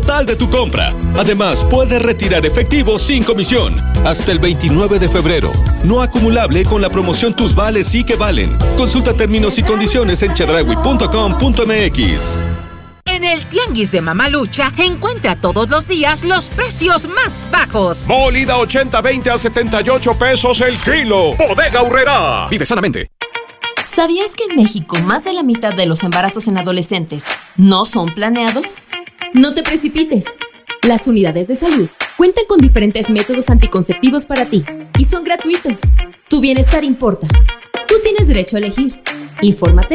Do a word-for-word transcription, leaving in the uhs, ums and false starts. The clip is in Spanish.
total de tu compra. Además, puedes retirar efectivo sin comisión. Hasta el veintinueve de febrero. No acumulable con la promoción Tus Vales sí que valen. Consulta términos y condiciones en chedraui punto com punto m x. En el Tianguis de Mamalucha, encuentra todos los días los precios más bajos. Molida ochenta veinte a setenta y ocho pesos el kilo. Bodega Aurrerá. Vive sanamente. ¿Sabías que en México más de la mitad de los embarazos en adolescentes no son planeados? No te precipites. Las unidades de salud cuentan con diferentes métodos anticonceptivos para ti y son gratuitos. Tu bienestar importa. Tú tienes derecho a elegir. Infórmate